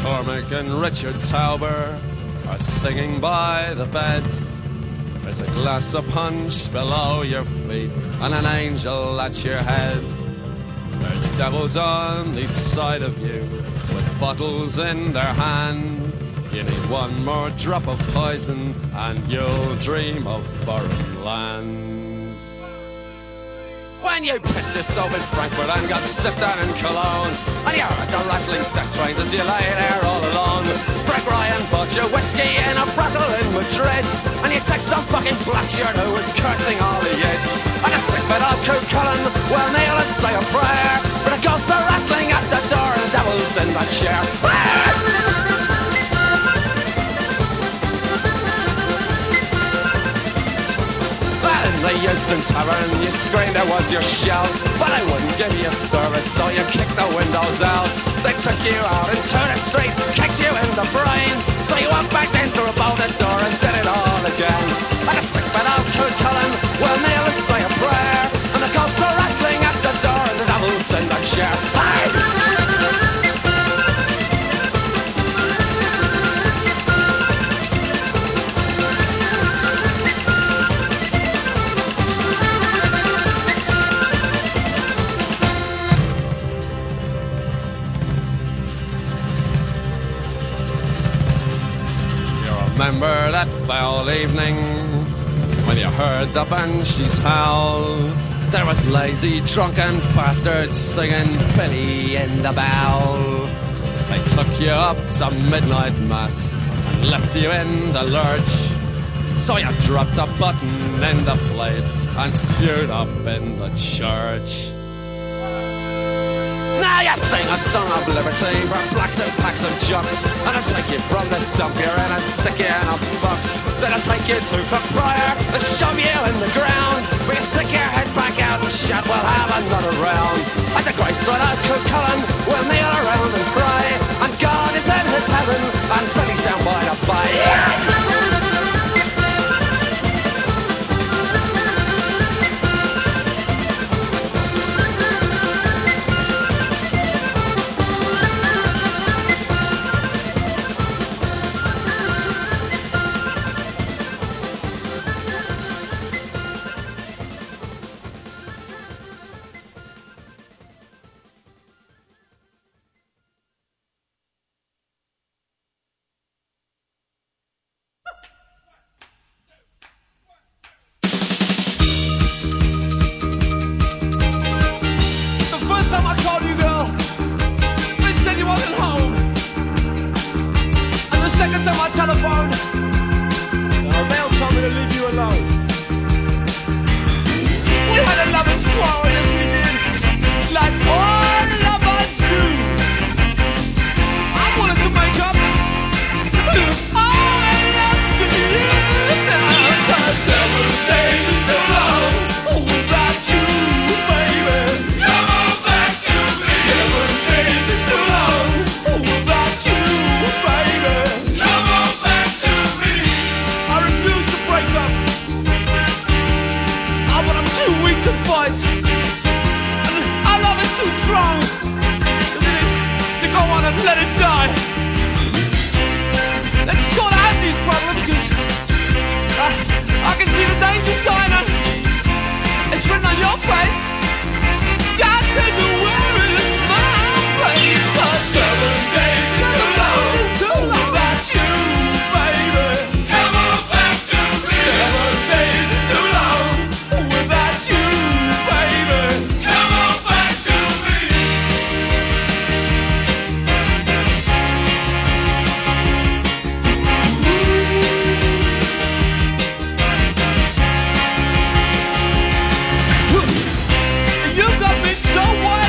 Cormac and Richard Tauber are singing by the bed. There's a glass of punch below your feet and an angel at your head. There's devils on each side of you with bottles in their hand. You need one more drop of poison and you'll dream of foreign lands. When you pissed yourself in Frankfurt and got sipped down in Cologne, and you're at the rattling death trains as you lay there all alone. Frank Ryan bought you whiskey in a brothel in Madrid, and you take some fucking black shirt who was cursing all the yids. And a sick bit of Coot Cullen will kneel and say a prayer, but the ghosts are rattling at the door and the devil's in that chair. The Euston Tavern, you screamed it was your shell, but I wouldn't give you service, so you kicked the windows out. They took you out into the street, kicked you in the brains, so you went back in through about the door and did it all again. And a sick bit of Coot Cullen will kneel and say a prayer, and the ghosts are rattling at the door and the devil's in the chair. Remember that foul evening when you heard the banshees howl? There was lazy, drunken bastards singing Billy in the Bowl. They took you up to midnight mass and left you in the lurch, so you dropped a button in the plate and spewed up in the church. Now you sing a song of liberty for blacks and packs of jocks, and I'll take you from this dump you're in and stick you in a box. Then I'll take you to Cookbriar and shove you in the ground, where you stick your head back out and shout, we'll have another round. At the graveside of Coot Cullen, we'll kneel around and cry, and God is in his heaven and Billy's down by the bay. You got me so wild.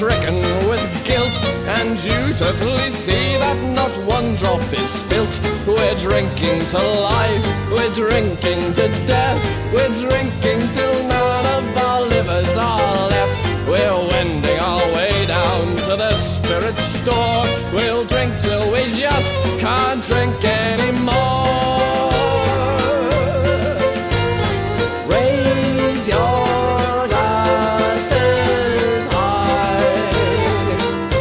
stricken with guilt, and dutifully see that not one drop is spilt. We're drinking to life, we're drinking to death, we're drinking till none of our livers are left. We're wending our way down to the spirit store. We'll drink till we just can't drink anymore. Raise your glasses high,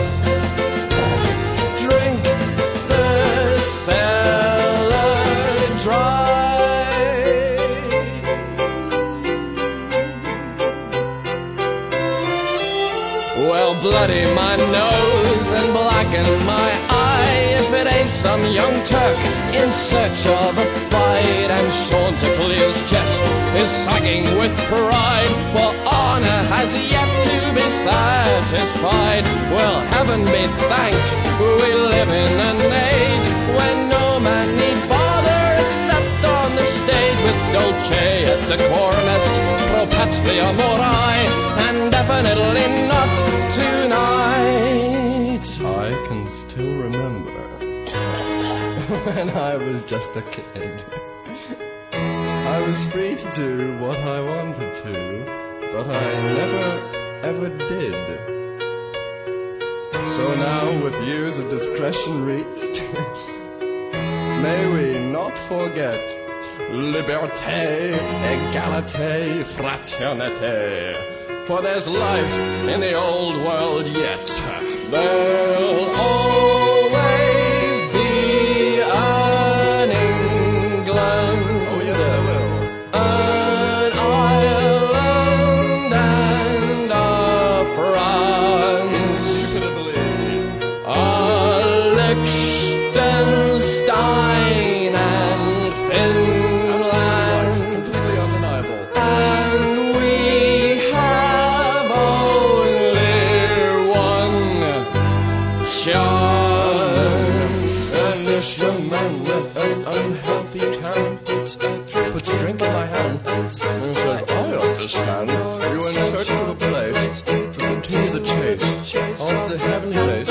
drink the cellar dry. Well, bloody my nose and blacken my eye if it ain't some young Turk in search of a fight, and Chanticleer his chest is sagging with pride, for honor has yet to be satisfied. Well, heaven be thanked, we live in an age when no man need bother except on the stage with Dolce et Decorum est, pro patria mori, and definitely not tonight. I can still remember when I was just a kid. I was free to do what I wanted to, but I never ever did. So now, with years of discretion reached, may we not forget liberté, égalité, fraternité. For there's life in the old world yet. There'll always be an England. Oh yes, there will. An Ireland and a France. A Liechtenstein and Finland. Completely undeniable. And we have only one chance. And this young man with an unhealthy tan puts a drink in my hand and says, I understand you're in search of a place to continue the chase of the heavenly taste.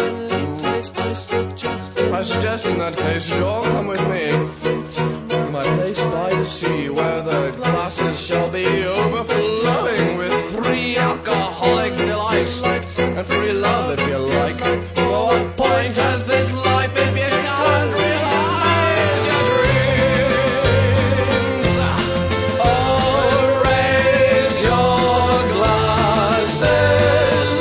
I suggest in that case you all come with me to my place by the sea, where the glasses shall be overflowing with free alcoholic delights and free love if you like. For what point has this life if you can't realize your dreams? Oh, raise your glasses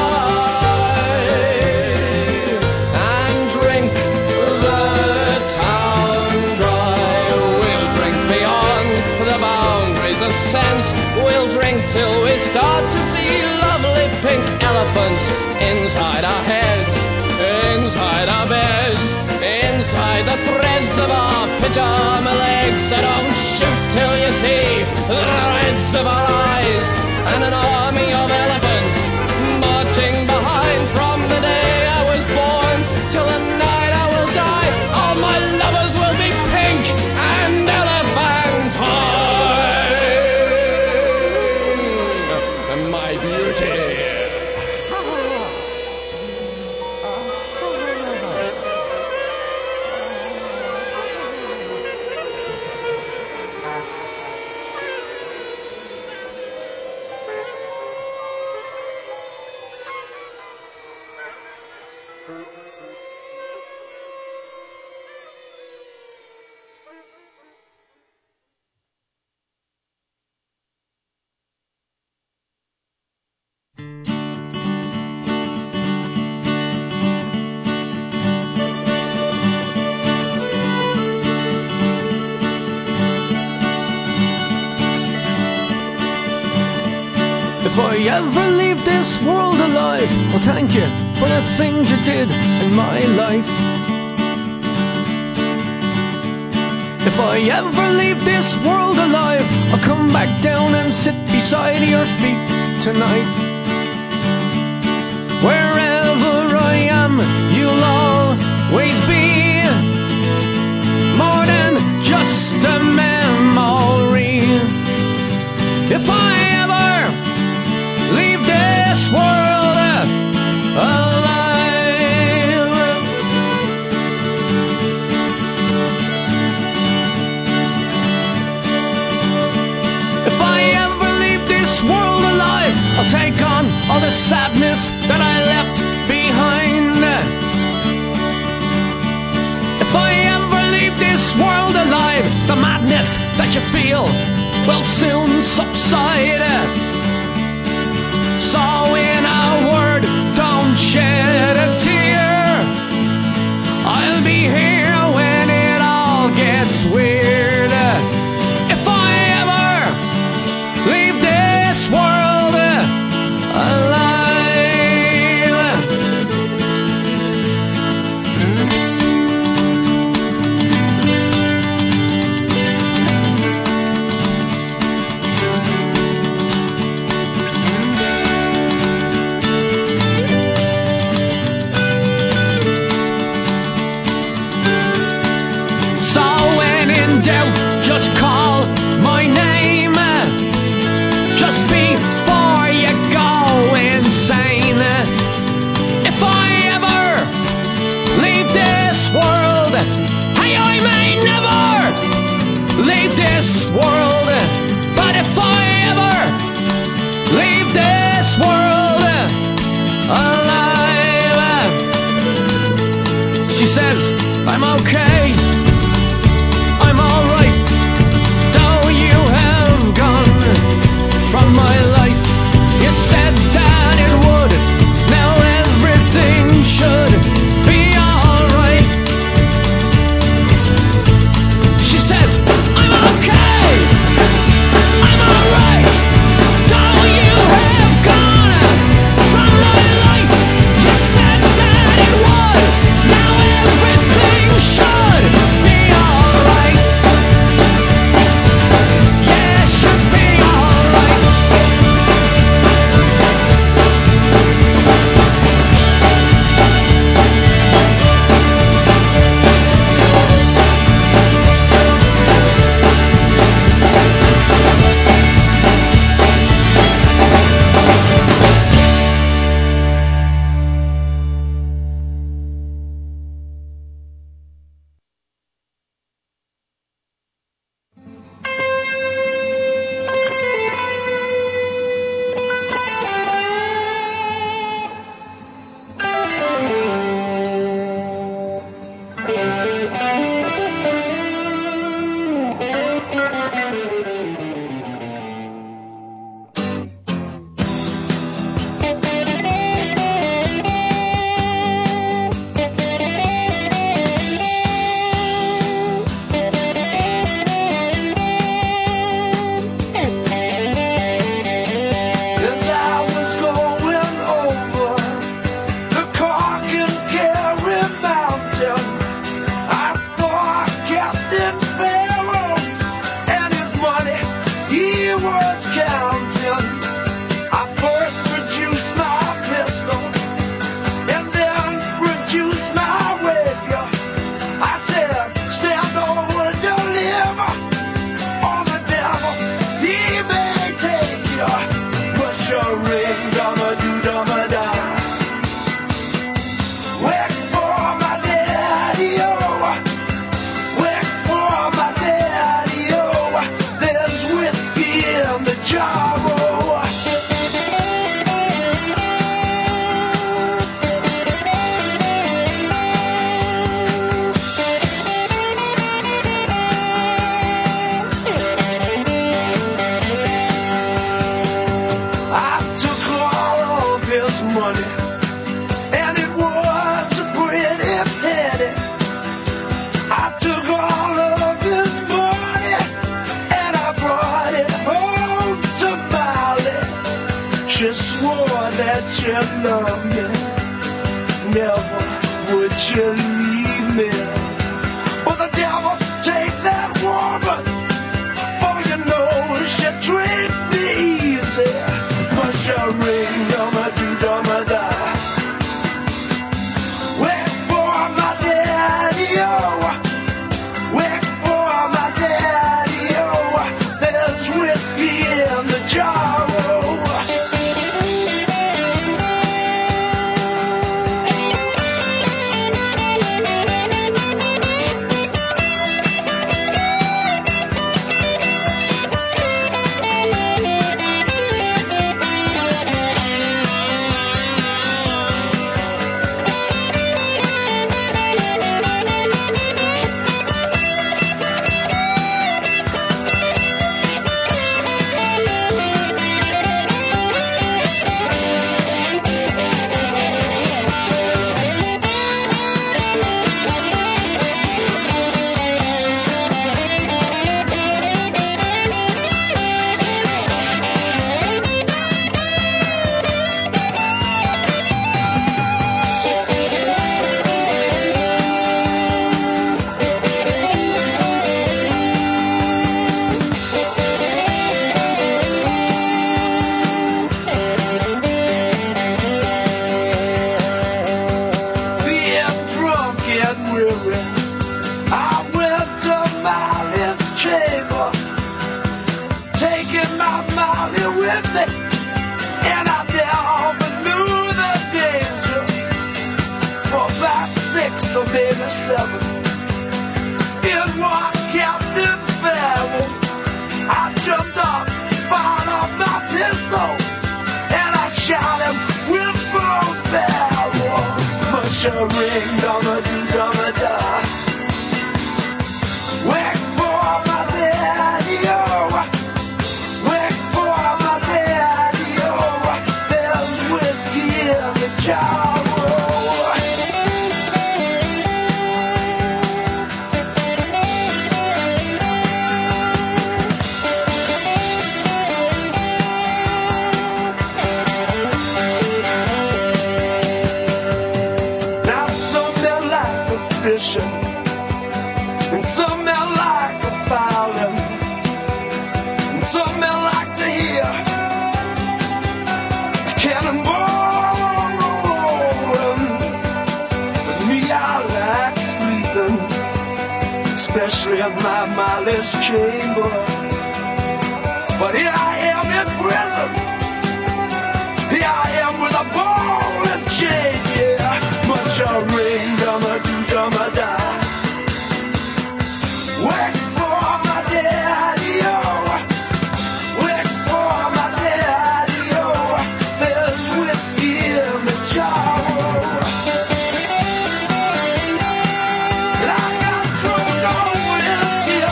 high and drink the town dry. We'll drink beyond the boundaries of sense. We'll drink till we start to see lovely pink elephants inside our heads, inside our beds, inside the threads of our pyjama legs. So don't shoot till you see the reds of our eyes, and an army of elephants marching behind. From the day I was born till the night I will die, all my lovers will be pink and elephantine. My beauty. If I ever leave this world alive, well, thank you for the things you did in my life. If I ever leave this world alive, I'll come back down and sit beside your feet tonight. Wherever I am, you'll always be more than just a memory. If I ever leave this world, the sadness that I left behind. If I ever leave this world alive, the madness that you feel will soon subside. So in a word, don't shed a tear. I'll be here when it all gets weird. If I ever leave this world alive. So when in doubt, just call my name. Just before you go insane. If I ever leave this world, hey, I may never leave this world. But if I ever leave this world alive, she says, I'm okay, I'm alright. Though you have gone from my life, you said that it would. Now everything should be alright. She says, I'm okay, I'm alright. Though you have gone from my life, you said that it would. Now everything should Molly's chamber, taking my Molly with me, and I never knew the danger. For about 6 or maybe 7, in one Captain Farrell, I jumped up, fired up my pistols, and I shot him with both barrels. Mushering, dum-a-doo-dum-a-da. Wait for my daddy-o, wait for my daddy-o. There's whiskey in the jar. And some men like a violin, and some men like to hear a cannonball rolling. But me, I like sleeping, especially in my Molly's chamber. But here I am in prison, here I am with a ball and chain, yeah. Much a ring, dum-a-doo-dum-a-da. Wait for my daddy-o, wait for my daddy-o. There's whiskey in the jar. And I got drunk on whiskey-o.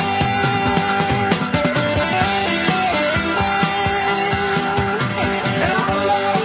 And I love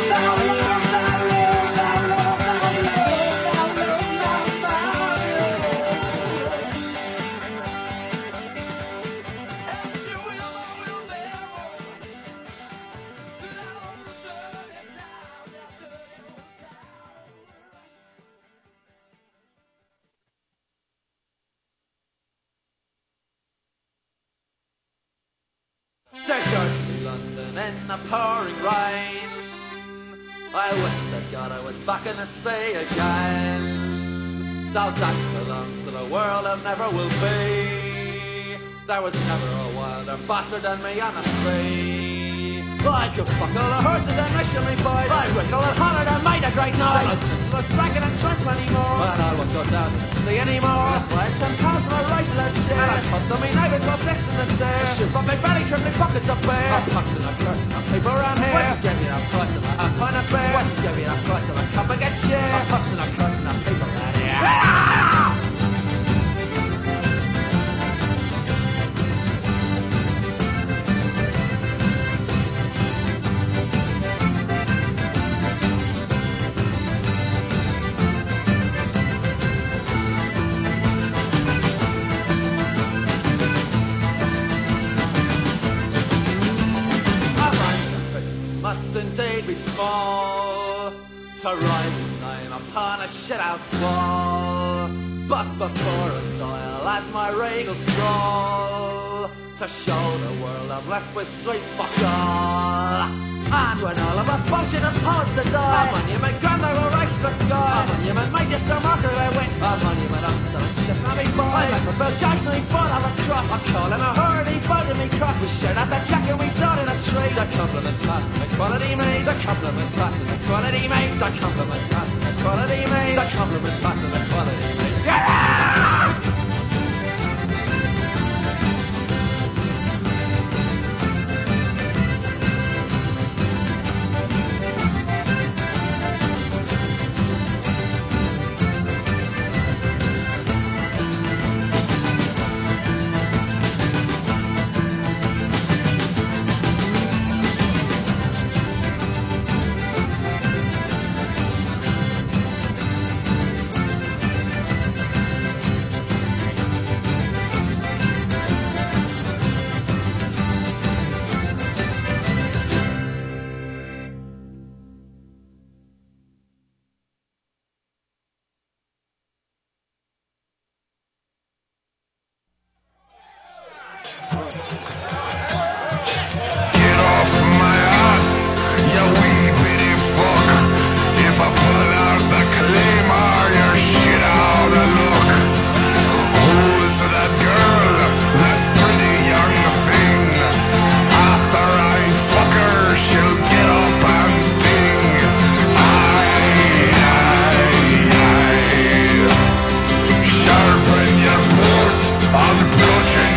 There's dirty London in the pouring rain. I wish to God I was back in the sea again. Now that belongs to the world of never will be. There was never a wilder bastard than me on the sea. I could buckle a horse and then mission me boys. I wiggle and hollered and made a great noise. I don't to striking and trench anymore, and I won't go down to the sea anymore. I had 10 pounds for a rice and shit, and I cost on me neighbours for fixing the stairs. Shoot from my belly, trim my pockets up bare. I'm punching a curse and people around here. When you give me that price of a pint of beer, when you give me that price of a cup of get shit, I'm punching a curse and people around here. Must indeed be small to write his name upon a shithouse wall. But before I die, I'll add my regal stroll to show the world I'm left with sweet fuck all. And when all of us bullshit us pause to die, a monument grander will rise to the sky. A monument made just a mockery of wit. A monument us so it's just not me boys. I make a Bill Jackson, he fought on a cross. I call him a herd, he voted me cross. We shared out the jacket, we thought in a tree. The compliments passed and the quality made. The compliments passed and the quality made. The compliments passed and the quality made. The compliments passed and the quality made. Yeah! That girl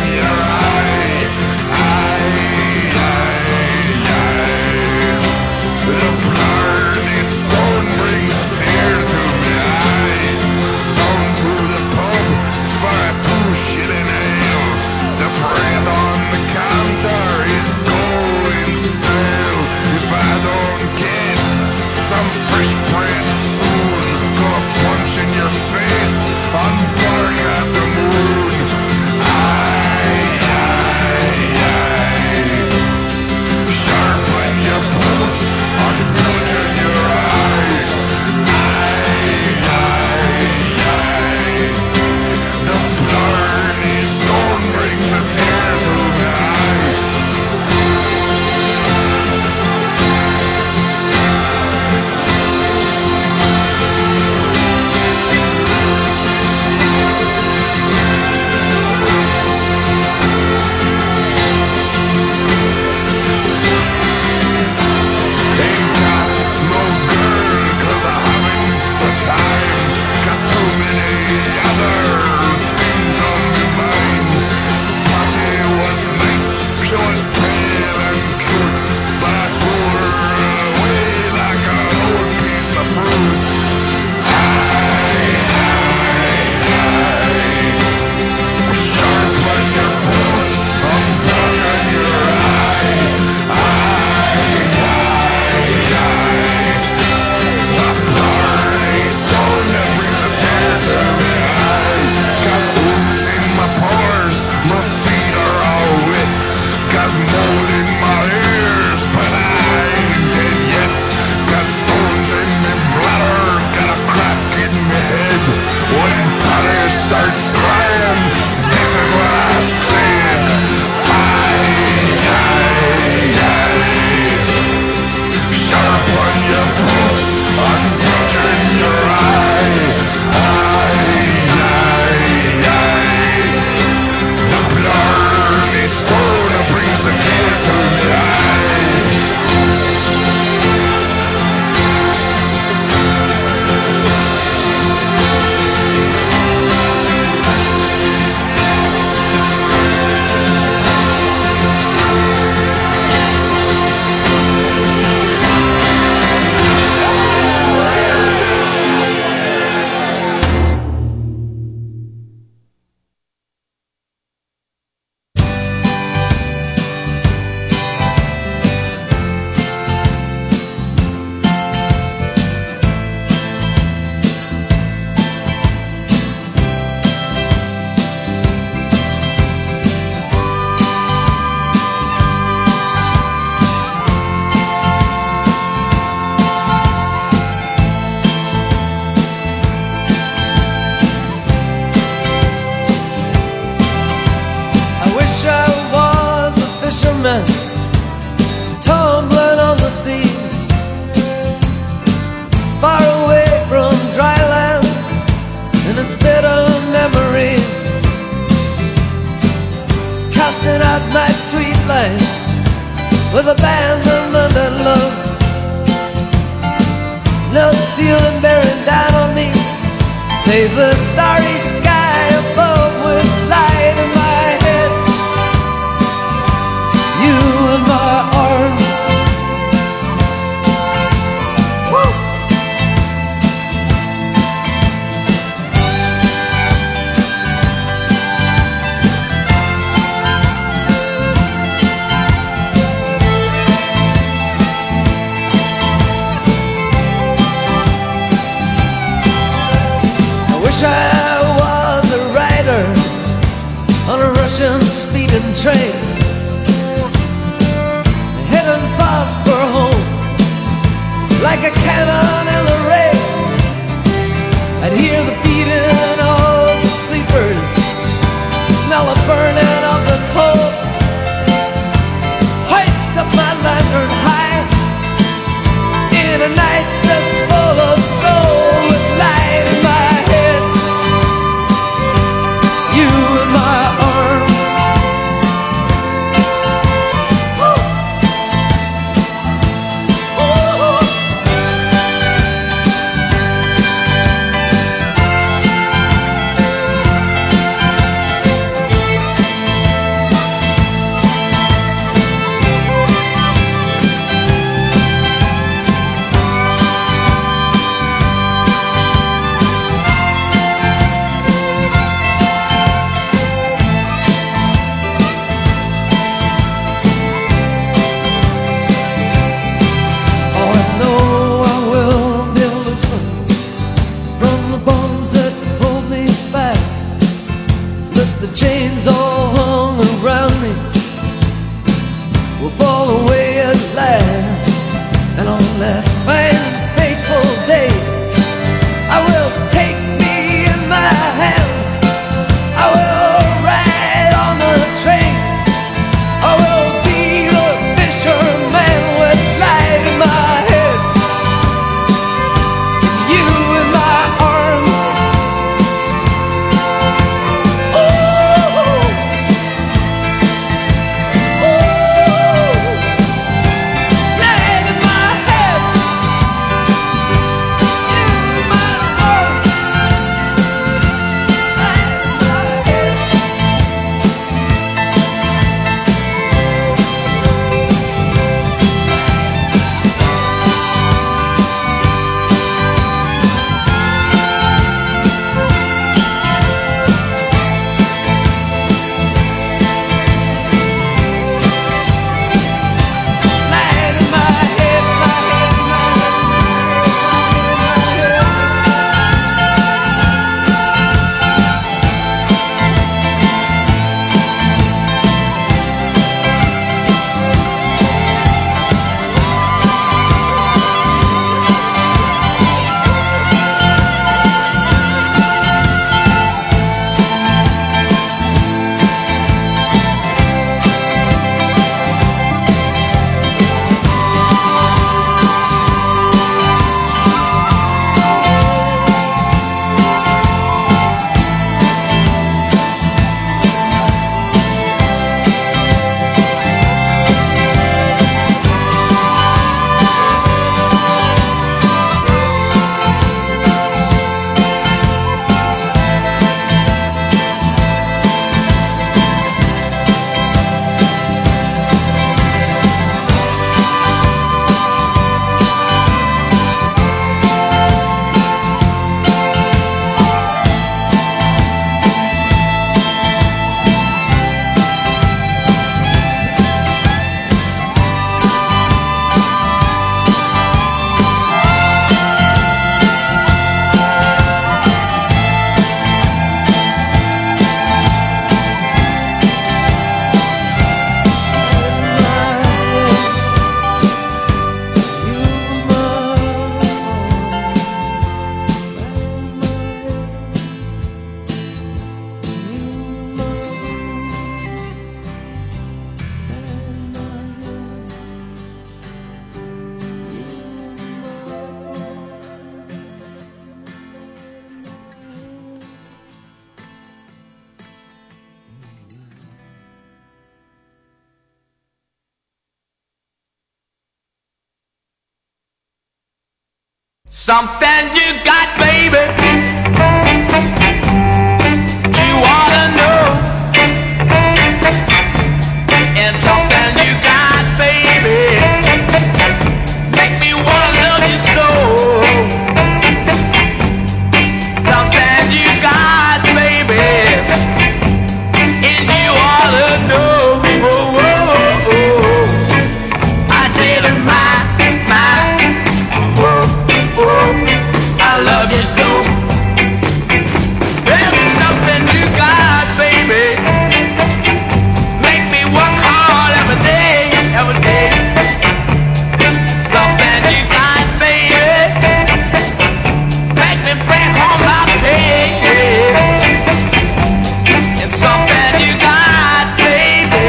fisherman tumbling on the sea, far away from dry land and its bitter memories, casting out my sweet life with abandonment and love. No ceiling bearing down on me, save the starry sky above with light in my head. You in my arms. Woo! I wish I was a rider on a Russian speeding train, heading fast for home like a cannon in the rain. I'd hear the beating of the sleepers, smell the burning of the coal, hoist up my lantern high in a night that's full of soul, with light in my head. You in my arms. Woo! Ooh. something you got, baby. You wanna know. It's something you got, baby. Make me wanna love you so. Something you got, baby. And you wanna know. Oh, oh, oh, oh. I said I love you so. There's something you got, baby. Make me work hard every day, every day. Something you got, baby. Make me bring home my pay. It's something you got, baby.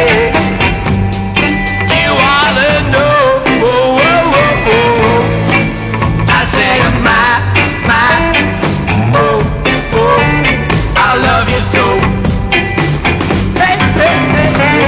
You ought to know. Oh, oh, oh, oh. I say I love you so. Hey, hey, hey,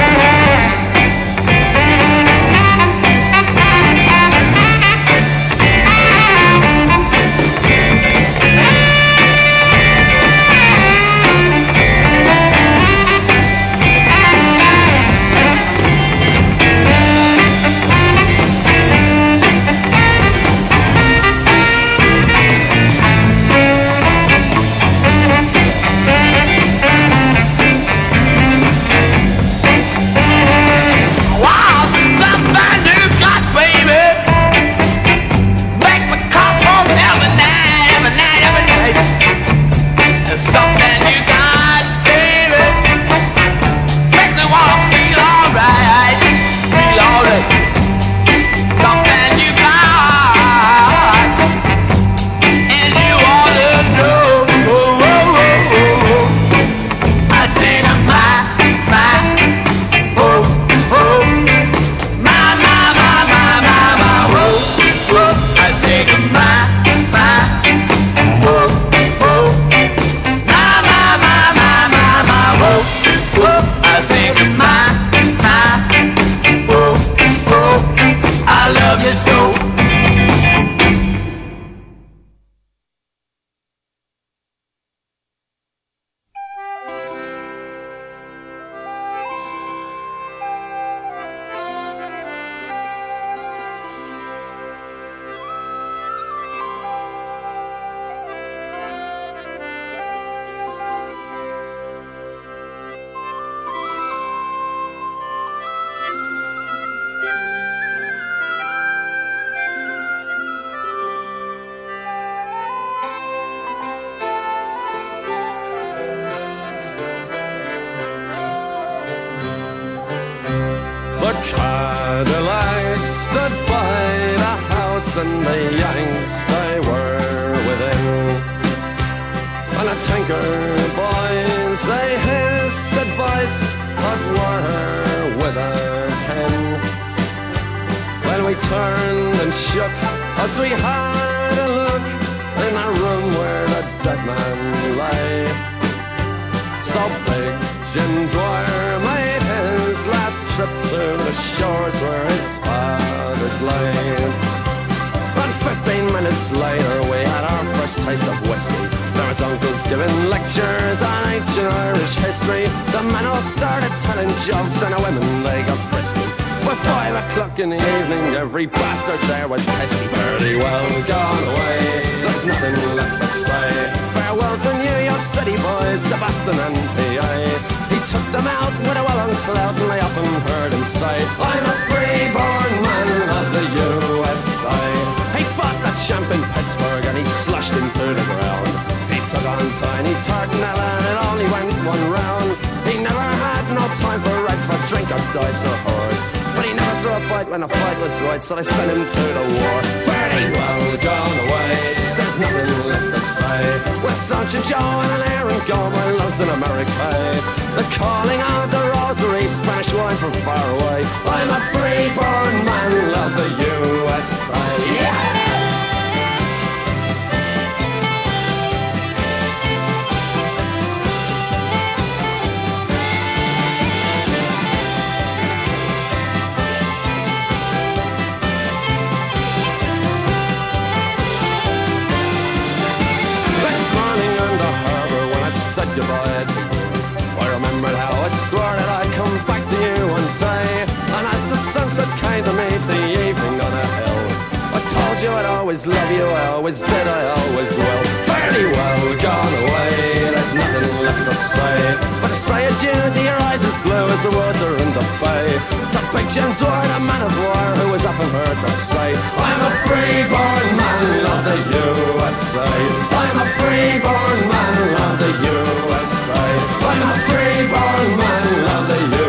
something you got, baby. Make me wanna feel alright, feel alright. Something you got, and you ought to know. Oh, oh, oh, oh, oh. I say to oh, oh, my, oh, oh. I say to oh, oh. I sing oh, oh, I love you so. The Cadillac stood by the house and the Yanks they were within. And the Tinker boys they hissed advice, but were with a pen. Well, we turned and shook as we had a look in a room where the dead man lay. So big Jim Dwyer made his last trip to the shores where his fathers lay. And 15 minutes later we had our first taste of whiskey. There was uncles giving lectures on ancient Irish history. The men all started telling jokes and the women they got frisky. By 5 o'clock in the evening every bastard there was pesky. Pretty well gone away, there's nothing left to say. Farewell to New York City boys, to Boston and PA. He took them out with a well-on clout and they often heard him say, I'm a free-born man of the USA. He fought the champ in Pittsburgh and he slushed into the ground. He took on Tiny Tartanella and it only went one round. He never had no time for rights for drink or dice or horse. But he never threw a fight when a fight was right, so they sent him to the war. Very well gone away, there's nothing left to say. West Launch and Joe and Aaron Gomer loves in America. The calling of the rosary, Spanish wine from far away. I'm a free-born man, love the USA. Yeah! goodbye to you. I remembered how I swore that I'd come back to you one day, and as the sunset came to meet the evening on a hill, I told you I'd always love you, I always did, I always will. Fairly well gone away, there's nothing left to say, but to say adieu to your eyes as blue as the water in the bay, to big Jim Dwyer, the man of war, who was often heard to say, I'm a free-born man of the USA. I'm a free-born man of the USA. I'm a free-born man of the USA.